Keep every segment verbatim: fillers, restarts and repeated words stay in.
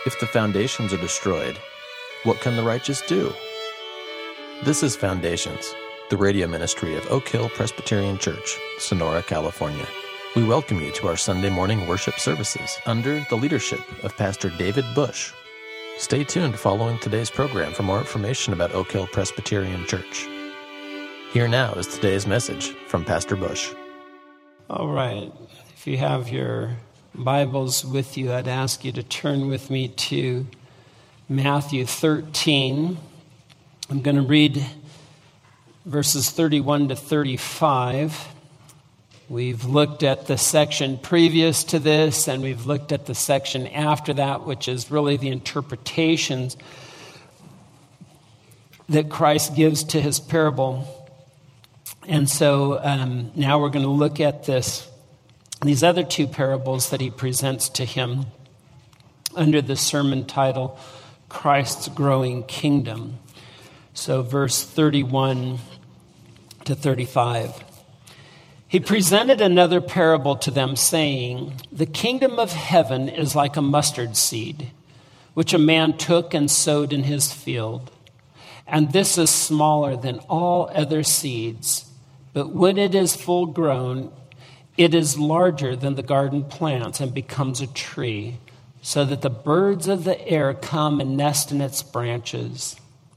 If the foundations are destroyed, what can the righteous do? This is Foundations, the radio ministry of Oak Hill Presbyterian Church, Sonora, California. We welcome you to our Sunday morning worship services under the leadership of Pastor David Bush. Stay tuned following today's program for more information about Oak Hill Presbyterian Church. Here now is today's message from Pastor Bush. All right. If you have your Bibles with you, I'd ask you to turn with me to Matthew thirteen. I'm going to read verses thirty-one to thirty-five. We've looked at the section previous to this, and we've looked at the section after that, which is really the interpretations that Christ gives to his parable. And so um, now we're going to look at this, these other two parables that he presents to him under the sermon title, Christ's Growing Kingdom. So verse thirty-one to thirty-five. He presented another parable to them, saying, "The kingdom of heaven is like a mustard seed, which a man took and sowed in his field. And this is smaller than all other seeds, but when it is full grown, it is larger than the garden plants and becomes a tree, so that the birds of the air come and nest in its branches."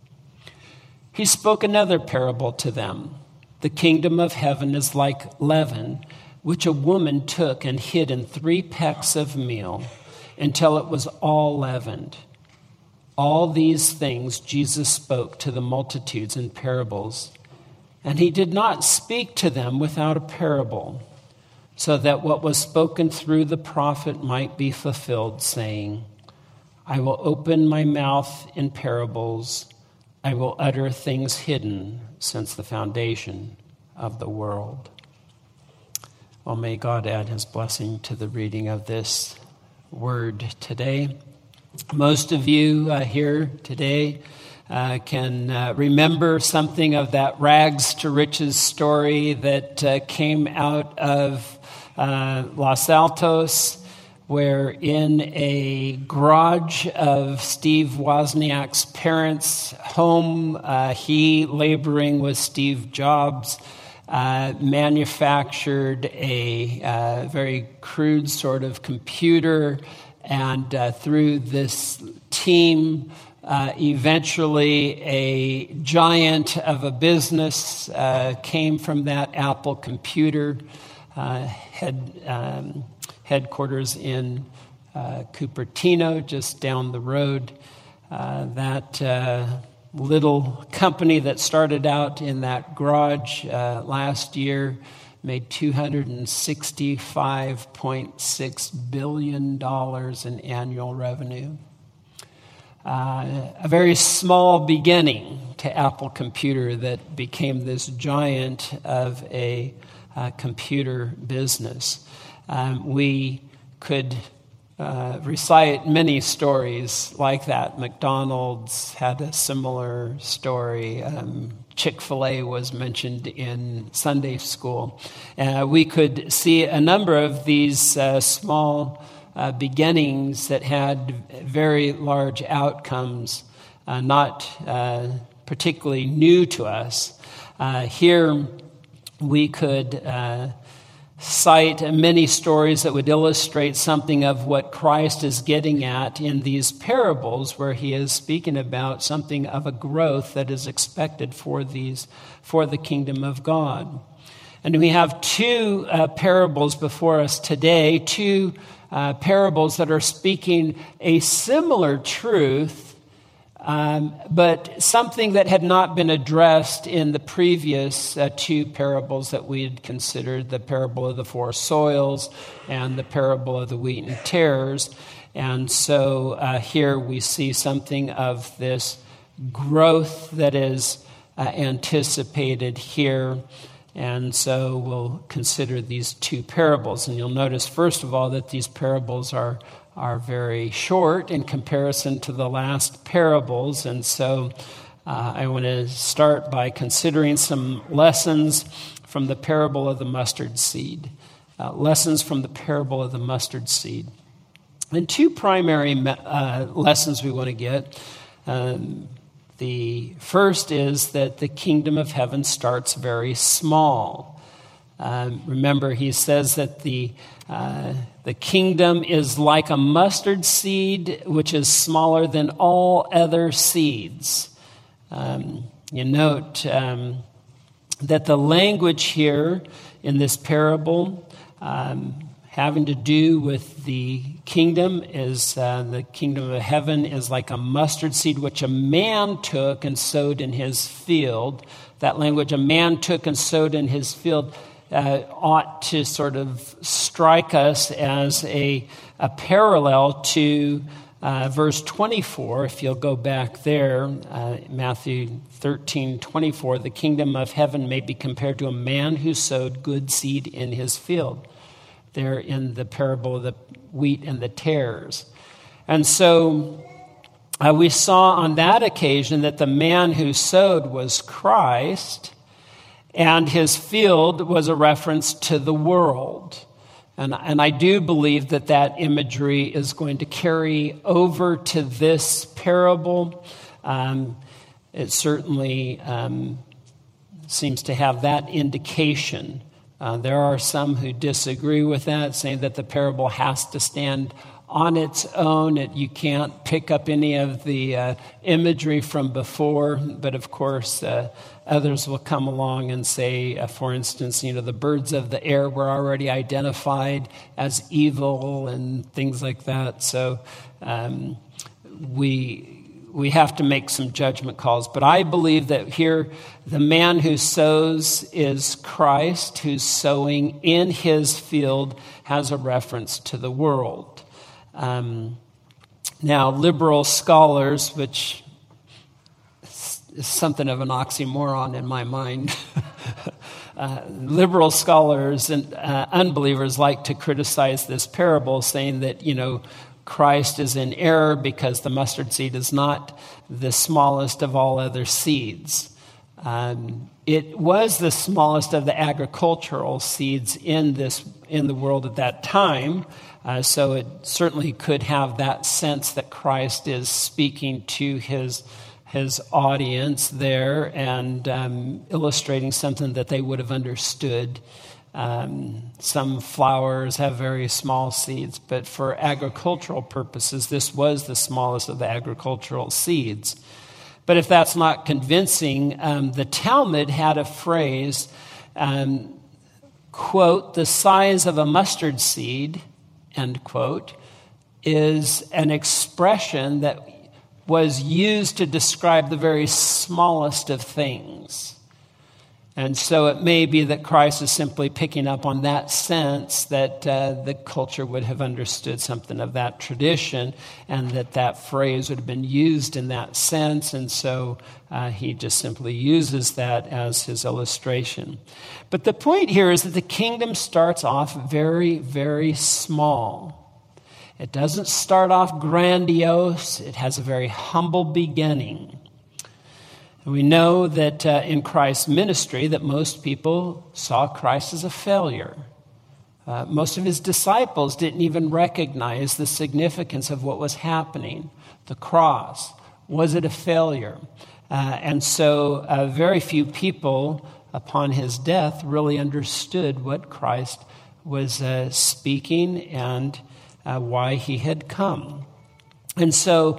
He spoke another parable to them. "The kingdom of heaven is like leaven, which a woman took and hid in three pecks of meal until it was all leavened." All these things Jesus spoke to the multitudes in parables, and he did not speak to them without a parable, so that what was spoken through the prophet might be fulfilled, saying, "I will open my mouth in parables. I will utter things hidden since the foundation of the world." Well, may God add his blessing to the reading of this word today. Most of you uh, here today uh, can uh, remember something of that rags to riches story that uh, came out of uh, Los Altos, where in a garage of Steve Wozniak's parents' home, uh, he, laboring with Steve Jobs, uh, manufactured a uh, very crude sort of computer. And uh, through this team, uh, eventually a giant of a business uh, came from that Apple computer, uh, head, um, headquarters in uh, Cupertino, just down the road. Uh, that uh, little company that started out in that garage uh, last year made two hundred sixty-five point six billion dollars in annual revenue. Uh, a very small beginning to Apple Computer that became this giant of a uh, computer business. Um, we could uh, recite many stories like that. McDonald's had a similar story. Um, Chick-fil-A was mentioned in Sunday school. Uh, we could see a number of these uh, small uh, beginnings that had very large outcomes, uh, not uh, particularly new to us. Uh, here we could uh, cite many stories that would illustrate something of what Christ is getting at in these parables, where he is speaking about something of a growth that is expected for these, for the kingdom of God. And we have two uh, parables before us today, two uh, parables that are speaking a similar truth, Um, but something that had not been addressed in the previous uh, two parables that we had considered, the parable of the four soils and the parable of the wheat and tares. And so uh, here we see something of this growth that is uh, anticipated here. And so we'll consider these two parables. And you'll notice, first of all, that these parables are are very short in comparison to the last parables. And so uh, I want to start by considering some lessons from the parable of the mustard seed. Uh, lessons from the parable of the mustard seed. And two primary uh, lessons we want to get. Um, the first is that the kingdom of heaven starts very small. Um, remember, he says that the uh, the kingdom is like a mustard seed, which is smaller than all other seeds. Um, you note um, that the language here in this parable um, having to do with the kingdom is uh, the kingdom of heaven is like a mustard seed which a man took and sowed in his field. That language, a man took and sowed in his field, uh, ought to sort of strike us as a, a parallel to uh, verse twenty-four. If you'll go back there, uh, Matthew thirteen twenty-four, the kingdom of heaven may be compared to a man who sowed good seed in his field. There in the parable of the wheat and the tares. And so uh, we saw on that occasion that the man who sowed was Christ, and his field was a reference to the world. And, and I do believe that that imagery is going to carry over to this parable. Um, it certainly um, seems to have that indication. Uh, there are some who disagree with that, saying that the parable has to stand on its own. It, you can't pick up any of the uh, imagery from before. But of course, uh, others will come along and say, uh, for instance, you know, the birds of the air were already identified as evil and things like that. So um, we... We have to make some judgment calls. But I believe that here the man who sows is Christ, who's sowing in his field has a reference to the world. Um, now, liberal scholars, which is something of an oxymoron in my mind, uh, liberal scholars and uh, unbelievers like to criticize this parable, saying that, you know, Christ is in error because the mustard seed is not the smallest of all other seeds. Um, it was the smallest of the agricultural seeds in this in the world at that time, uh, so it certainly could have that sense that Christ is speaking to his his audience there and um, illustrating something that they would have understood. Um, some flowers have very small seeds, but for agricultural purposes, this was the smallest of the agricultural seeds. But if that's not convincing, um, the Talmud had a phrase, um, quote, the size of a mustard seed, end quote, is an expression that was used to describe the very smallest of things. And so it may be that Christ is simply picking up on that sense that uh, the culture would have understood something of that tradition and that that phrase would have been used in that sense. And so uh, he just simply uses that as his illustration. But the point here is that the kingdom starts off very, very small. It doesn't start off grandiose. It has a very humble beginning. We know that uh, in Christ's ministry that most people saw Christ as a failure. Uh, most of his disciples didn't even recognize the significance of what was happening. The cross, was it a failure? Uh, and so uh, very few people upon his death really understood what Christ was uh, speaking and uh, why he had come. And so...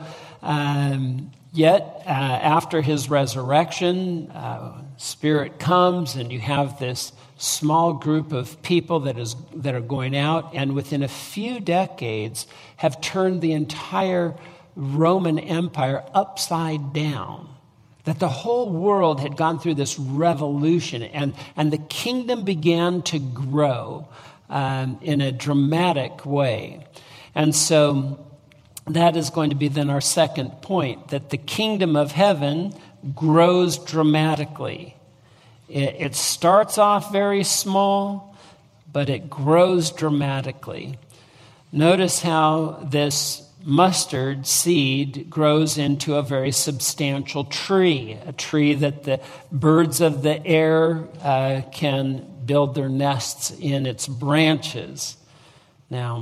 Um, Yet, uh, after his resurrection, uh, Spirit comes, and you have this small group of people that is that are going out, and within a few decades have turned the entire Roman Empire upside down. That the whole world had gone through this revolution, and, and the kingdom began to grow um, in a dramatic way. And so... that is going to be then our second point, that the kingdom of heaven grows dramatically. It, it starts off very small, but it grows dramatically. Notice how this mustard seed grows into a very substantial tree, a tree that the birds of the air uh, can build their nests in its branches. Now,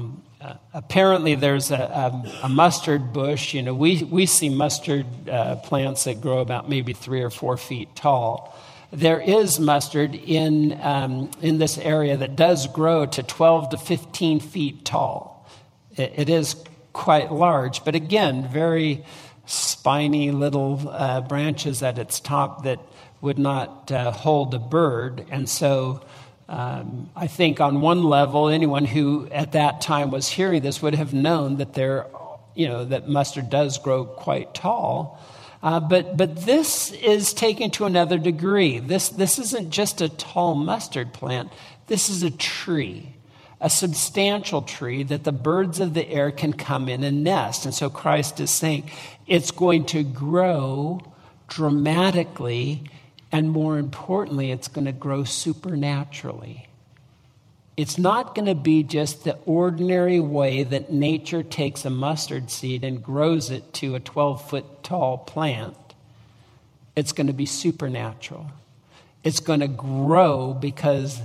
uh, apparently there's a, a, a mustard bush. You know, we, we see mustard uh, plants that grow about maybe three or four feet tall. There is mustard in um, in this area that does grow to twelve to fifteen feet tall. It, it is quite large, but again, very spiny little uh, branches at its top that would not uh, hold a bird. And so um, I think on one level, anyone who at that time was hearing this would have known that there, you know, that mustard does grow quite tall. Uh, but but this is taken to another degree. This this isn't just a tall mustard plant. This is a tree, a substantial tree that the birds of the air can come in and nest. And so Christ is saying it's going to grow dramatically, and more importantly, it's going to grow supernaturally. It's not going to be just the ordinary way that nature takes a mustard seed and grows it to a twelve-foot tall plant. It's going to be supernatural. It's going to grow because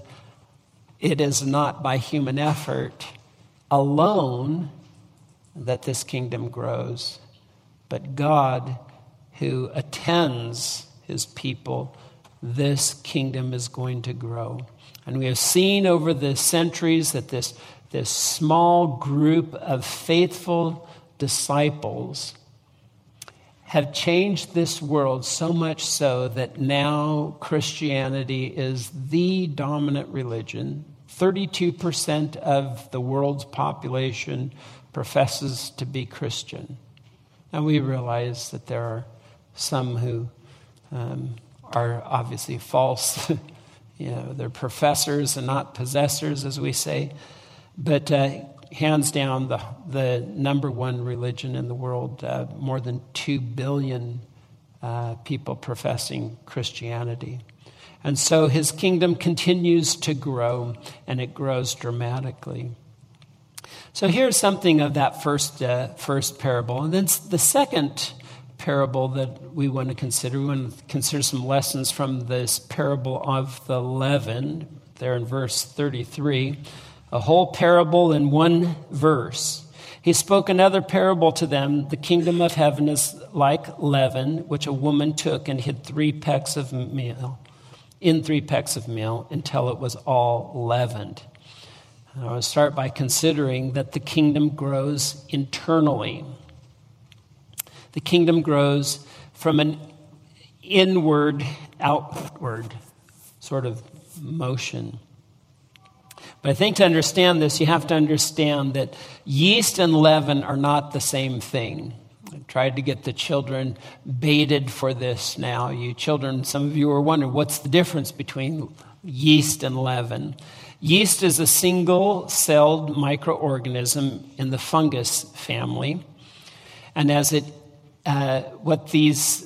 it is not by human effort alone that this kingdom grows, but God who attends his people, this kingdom is going to grow. And we have seen over the centuries that this, this small group of faithful disciples have changed this world so much so that now Christianity is the dominant religion. thirty-two percent of the world's population professes to be Christian. And we realize that there are some who um, are obviously false. You know, they're professors and not possessors, as we say. But uh, hands down, the the number one religion in the world, uh, more than two billion uh, people professing Christianity. And so his kingdom continues to grow, and it grows dramatically. So here's something of that first uh, first parable. And then the second parable that we want to consider. We want to consider some lessons from this parable of the leaven, there in verse thirty-three. A whole parable in one verse. He spoke another parable to them. The kingdom of heaven is like leaven, which a woman took and hid three pecks of meal, in three pecks of meal, until it was all leavened. I want to start by considering that the kingdom grows internally. The kingdom grows from an inward, outward sort of motion. But I think to understand this, you have to understand that yeast and leaven are not the same thing. I tried to get the children baited for this now. You children, some of you are wondering, what's the difference between yeast and leaven? Yeast is a single-celled microorganism in the fungus family. And as it Uh, what these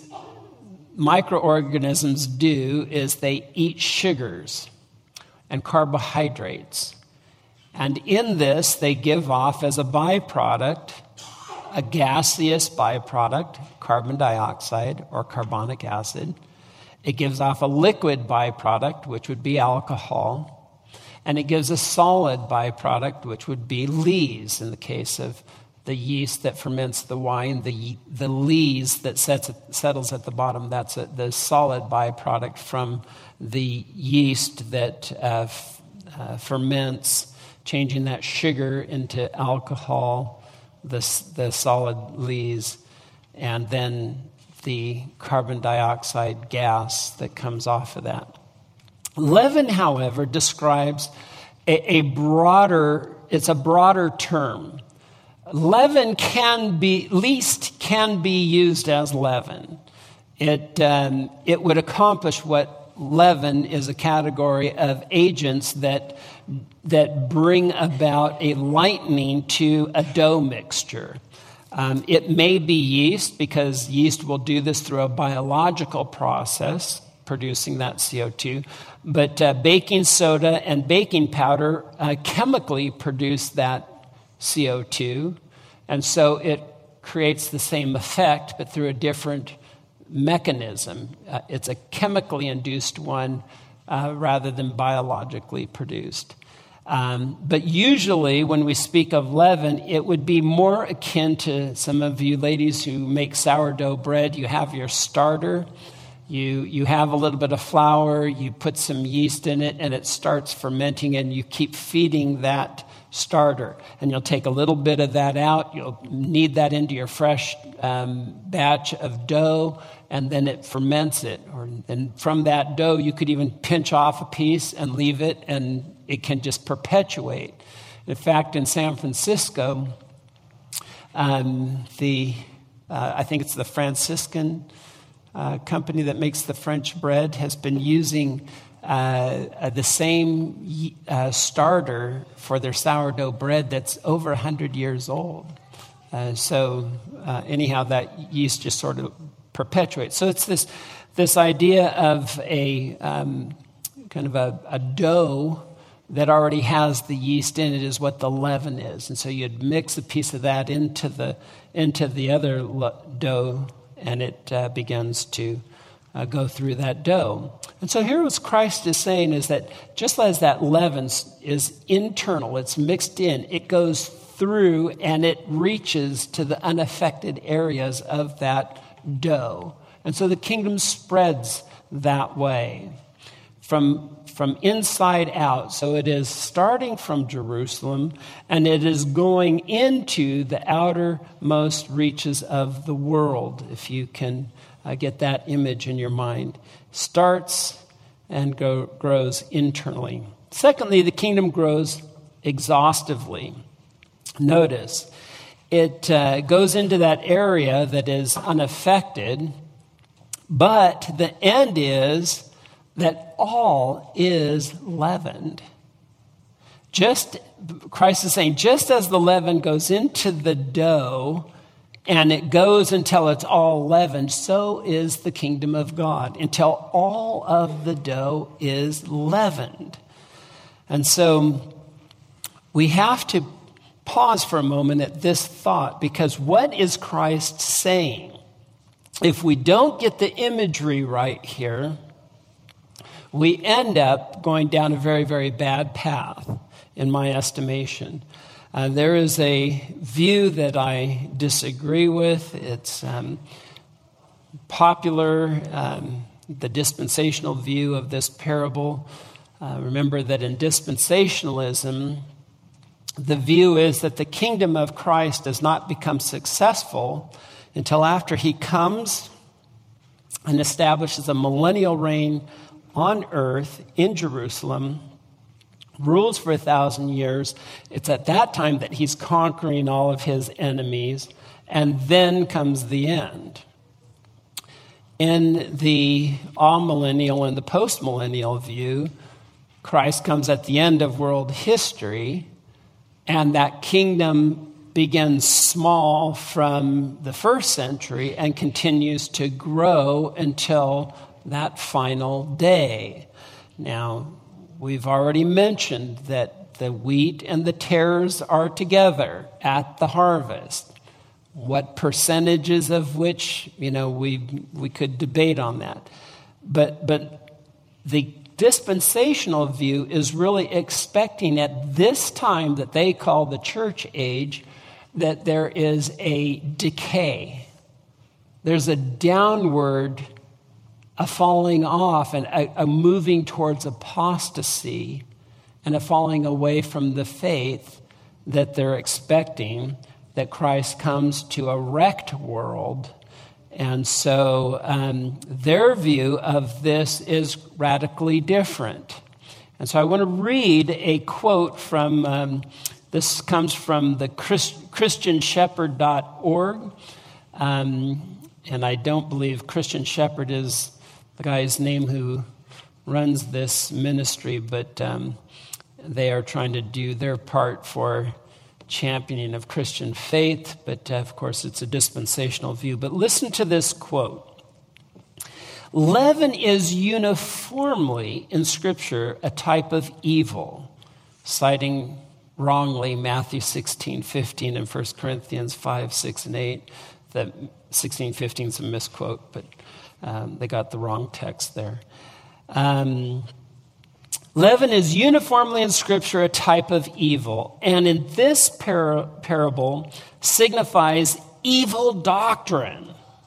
microorganisms do is they eat sugars and carbohydrates. And in this, they give off as a byproduct, a gaseous byproduct, carbon dioxide or carbonic acid. It gives off a liquid byproduct, which would be alcohol. And it gives a solid byproduct, which would be lees in the case of the yeast that ferments the wine, the the lees that sets, settles at the bottom, that's a, the solid byproduct from the yeast that uh, f- uh, ferments, changing that sugar into alcohol, the, the solid lees, and then the carbon dioxide gas that comes off of that. Leaven, however, describes a, a broader, it's a broader term. Leaven can be, least can be used as leaven. It, um, it would accomplish what leaven is a category of agents that, that bring about a lightening to a dough mixture. Um, it may be yeast because yeast will do this through a biological process, producing that C O two. But uh, baking soda and baking powder uh, chemically produce that C O two, and so it creates the same effect, but through a different mechanism. Uh, it's a chemically induced one uh, rather than biologically produced. Um, but usually when we speak of leaven, it would be more akin to some of you ladies who make sourdough bread. You have your starter, you you have a little bit of flour, you put some yeast in it, and it starts fermenting, and you keep feeding that starter. And you'll take a little bit of that out, you'll knead that into your fresh um, batch of dough, and then it ferments it. Or, and from that dough, you could even pinch off a piece and leave it, and it can just perpetuate. In fact, in San Francisco, um, the uh, I think it's the Franciscan uh, company that makes the French bread has been using uh, uh, the same uh, starter for their sourdough bread that's over one hundred years old. Uh, so uh, anyhow, that yeast just sort of perpetuates. So it's this this idea of a um, kind of a, a dough that already has the yeast in it is what the leaven is. And so you'd mix a piece of that into the into the other dough, and it uh, begins to uh, go through that dough. And so here what Christ is saying is that just as that leaven is internal, it's mixed in, it goes through and it reaches to the unaffected areas of that dough. And so the kingdom spreads that way from from inside out. So it is starting from Jerusalem, and it is going into the outermost reaches of the world, if you can uh, get that image in your mind. Starts and go, grows internally. Secondly, the kingdom grows exhaustively. Notice, it uh, goes into that area that is unaffected, but the end is that all is leavened. Just, Christ is saying, just as the leaven goes into the dough and it goes until it's all leavened, so is the kingdom of God, until all of the dough is leavened. And so we have to pause for a moment at this thought, because what is Christ saying? If we don't get the imagery right here, we end up going down a very, very bad path, in my estimation. Uh, there is a view that I disagree with. It's um, popular, um, the dispensational view of this parable. Uh, remember that in dispensationalism, the view is that the kingdom of Christ does not become successful until after he comes and establishes a millennial reign on earth in Jerusalem, rules for a thousand years. It's at that time that he's conquering all of his enemies, and then comes the end. In the all-millennial and the post-millennial view, Christ comes at the end of world history, and that kingdom begins small from the first century and continues to grow until that final day. Now, we've already mentioned that the wheat and the tares are together at the harvest. What percentages of which, you know, we we could debate on that. But but the dispensational view is really expecting at this time that they call the church age that there is a decay. There's a downward, a falling off, and a, a moving towards apostasy, and a falling away from the faith that they're expecting, that Christ comes to a wrecked world. And so um, their view of this is radically different. And so I want to read a quote from, um, this comes from the Christ, Christian Shepherd dot org. Um, and I don't believe Christian Shepherd is the guy's name who runs this ministry, but um, they are trying to do their part for championing of Christian faith, but uh, of course it's a dispensational view. But listen to this quote. Leaven is uniformly in Scripture a type of evil, citing wrongly Matthew sixteen fifteen and First Corinthians five, six, and eight. The sixteen fifteen is a misquote, but um, they got the wrong text there. Um, Leaven is uniformly in Scripture a type of evil, and in this par- parable signifies evil doctrine,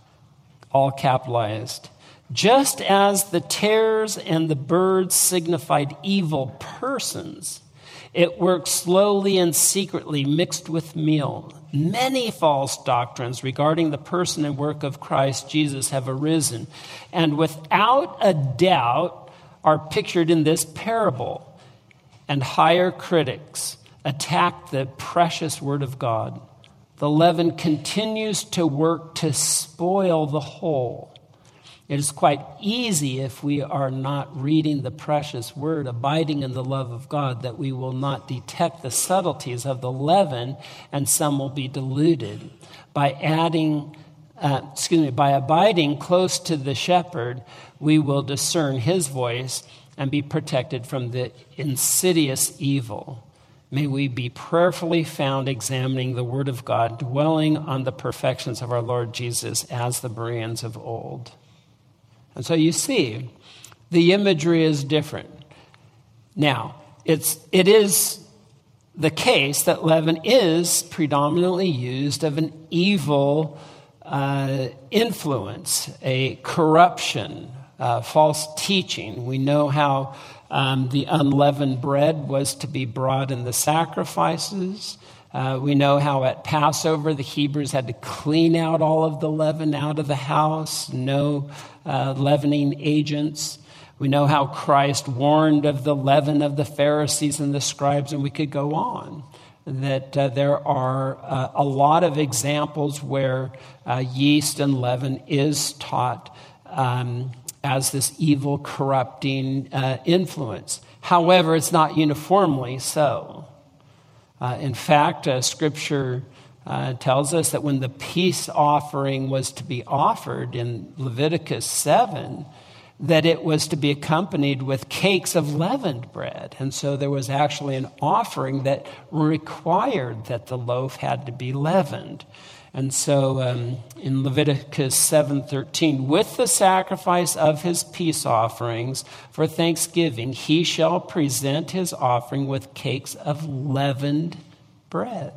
all capitalized, just as the tares and the birds signified evil persons. It works slowly and secretly, mixed with meal. Many false doctrines regarding the person and work of Christ Jesus have arisen, and without a doubt are pictured in this parable. And higher critics attack the precious word of God. The leaven continues to work to spoil the whole. It is quite easy, if we are not reading the precious word, abiding in the love of God, that we will not detect the subtleties of the leaven, and some will be deluded. By adding, uh, excuse me, by abiding close to the shepherd, we will discern his voice and be protected from the insidious evil. May we be prayerfully found examining the word of God, dwelling on the perfections of our Lord Jesus as the Bereans of old. And so you see, the imagery is different. Now, it's, it is the case that leaven is predominantly used of an evil uh, influence, a corruption, uh, false teaching. We know how um, the unleavened bread was to be brought in the sacrifices. Uh, we know how at Passover the Hebrews had to clean out all of the leaven out of the house, no uh, leavening agents. We know how Christ warned of the leaven of the Pharisees and the scribes, and we could go on. That uh, there are uh, a lot of examples where uh, yeast and leaven is taught um, as this evil, corrupting uh, influence. However, it's not uniformly so. Uh, in fact, uh, Scripture uh, tells us that when the peace offering was to be offered in Leviticus seven, that it was to be accompanied with cakes of leavened bread. And so there was actually an offering that required that the loaf had to be leavened. And so um, in Leviticus seven thirteen, with the sacrifice of his peace offerings for thanksgiving, he shall present his offering with cakes of leavened bread.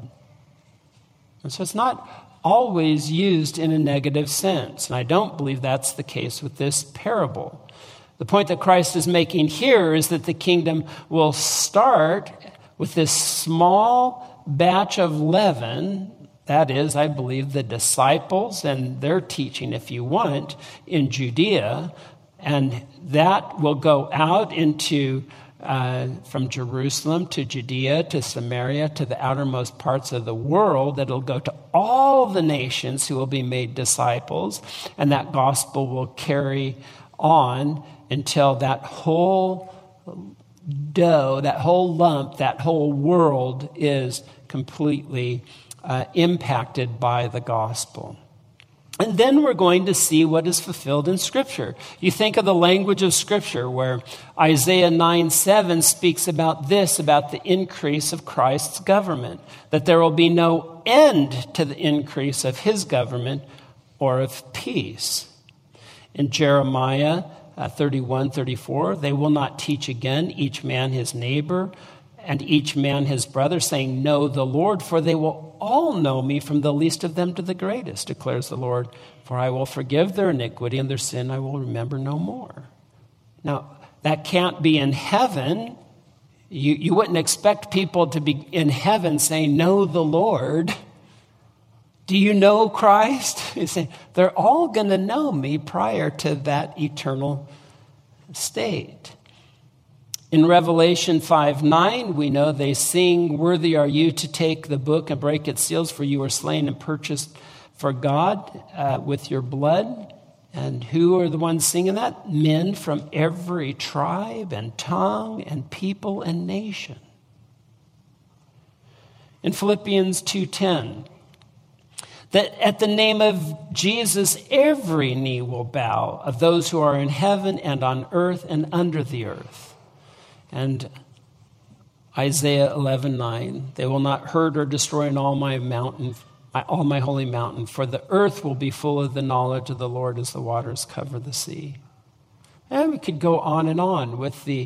And so it's not always used in a negative sense. And I don't believe that's the case with this parable. The point that Christ is making here is that the kingdom will start with this small batch of leaven. That is, I believe, the disciples and their teaching, if you want, in Judea. And that will go out into, uh, from Jerusalem to Judea to Samaria to the outermost parts of the world. That'll go to all the nations who will be made disciples. And that gospel will carry on until that whole dough, that whole lump, that whole world is completely Uh, impacted by the gospel. And then we're going to see what is fulfilled in Scripture. You think of the language of Scripture where Isaiah nine seven speaks about this, about the increase of Christ's government, that there will be no end to the increase of his government or of peace. In Jeremiah uh, thirty-one thirty-four, they will not teach again, each man his neighbor, and each man his brother, saying, know the Lord, for they will all know me from the least of them to the greatest, declares the Lord. For I will forgive their iniquity, and their sin I will remember no more. Now, that can't be in heaven. You, you wouldn't expect people to be in heaven saying, know the Lord. Do you know Christ? You say, they're all going to know me prior to that eternal state. In Revelation five nine, we know they sing, worthy are you to take the book and break its seals, for you were slain and purchased for God uh, with your blood. And who are the ones singing that? Men from every tribe and tongue and people and nation. In Philippians two ten, that at the name of Jesus, every knee will bow, of those who are in heaven and on earth and under the earth. And Isaiah eleven nine, they will not hurt or destroy in all my mountain, all my holy mountain, for the earth will be full of the knowledge of the Lord as the waters cover the sea. And we could go on and on with the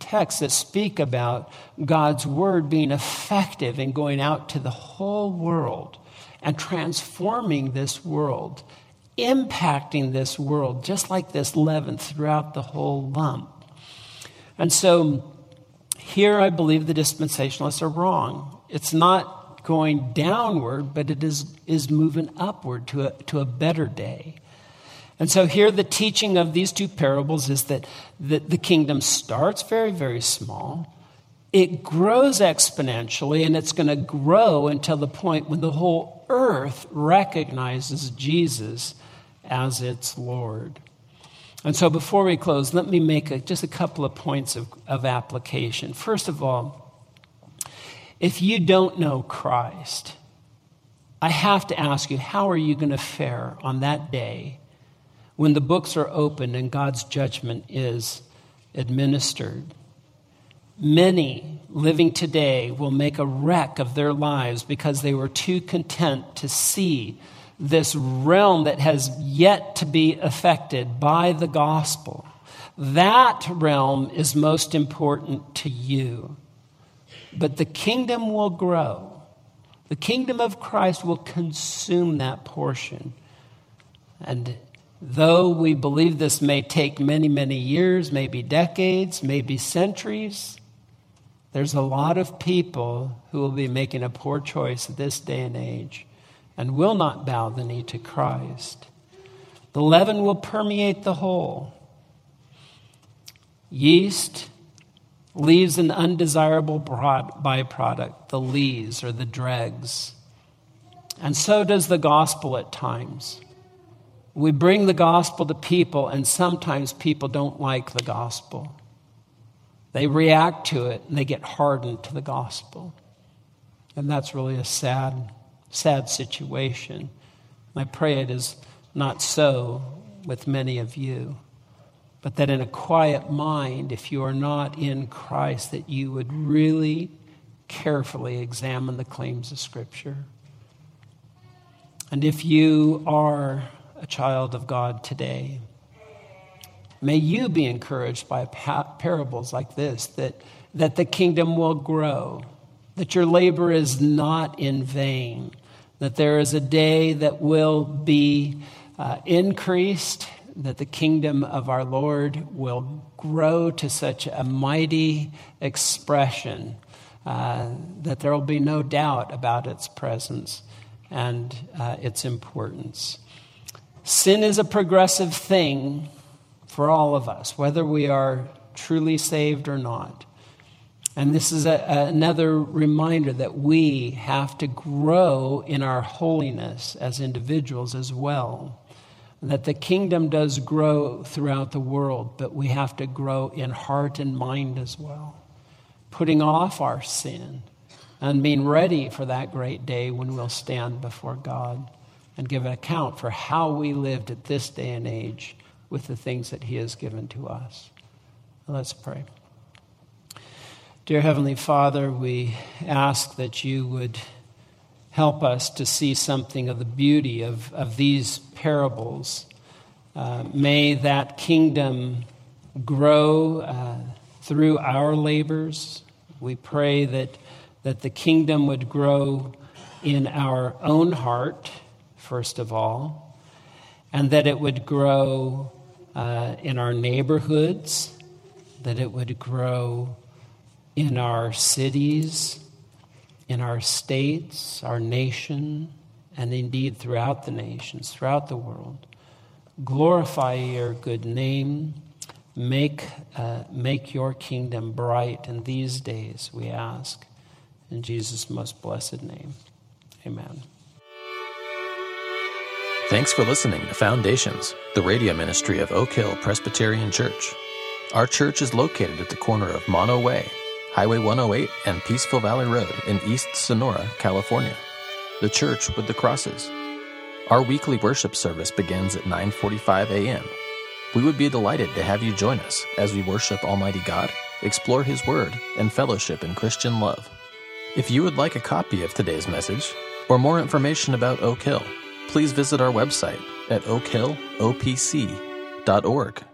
texts that speak about God's word being effective in going out to the whole world and transforming this world, impacting this world, just like this leaven throughout the whole lump. And so here I believe the dispensationalists are wrong. It's not going downward, but it is, is moving upward to a, to a better day. And so here the teaching of these two parables is that the, the kingdom starts very, very small. It grows exponentially, and it's going to grow until the point when the whole earth recognizes Jesus as its Lord. And so before we close, let me make a, just a couple of points of, of application. First of all, if you don't know Christ, I have to ask you, how are you going to fare on that day when the books are opened and God's judgment is administered? Many living today will make a wreck of their lives because they were too content to see this realm that has yet to be affected by the gospel. That realm is most important to you. But the kingdom will grow. The kingdom of Christ will consume that portion. And though we believe this may take many, many years, maybe decades, maybe centuries, there's a lot of people who will be making a poor choice at this day and age and will not bow the knee to Christ. The leaven will permeate the whole. Yeast leaves an undesirable byproduct, the lees or the dregs. And so does the gospel at times. We bring the gospel to people, and sometimes people don't like the gospel. They react to it, and they get hardened to the gospel. And that's really a sad, sad situation. I pray it is not so with many of you, but that in a quiet mind, if you are not in Christ, that you would really carefully examine the claims of Scripture. And if you are a child of God today, may you be encouraged by parables like this, that, that the kingdom will grow, that your labor is not in vain, that there is a day that will be uh, increased, that the kingdom of our Lord will grow to such a mighty expression uh, that there will be no doubt about its presence and uh, its importance. Sin is a progressive thing for all of us, whether we are truly saved or not. And this is a, another reminder that we have to grow in our holiness as individuals as well. That the kingdom does grow throughout the world, but we have to grow in heart and mind as well. Putting off our sin and being ready for that great day when we'll stand before God and give an account for how we lived at this day and age with the things that He has given to us. Let's pray. Dear Heavenly Father, we ask that you would help us to see something of the beauty of, of these parables. Uh, may that kingdom grow uh, through our labors. We pray that, that the kingdom would grow in our own heart, first of all, and that it would grow uh, in our neighborhoods, that it would grow in our cities, in our states, our nation, and indeed throughout the nations, throughout the world. Glorify your good name. Make, uh, make your kingdom bright in these days, we ask. In Jesus' most blessed name, amen. Thanks for listening to Foundations, the radio ministry of Oak Hill Presbyterian Church. Our church is located at the corner of Mono Way, Highway one oh eight, and Peaceful Valley Road in East Sonora, California. The church with the crosses. Our weekly worship service begins at nine forty-five a.m. We would be delighted to have you join us as we worship Almighty God, explore His Word, and fellowship in Christian love. If you would like a copy of today's message or more information about Oak Hill, please visit our website at oak hill o p c dot org.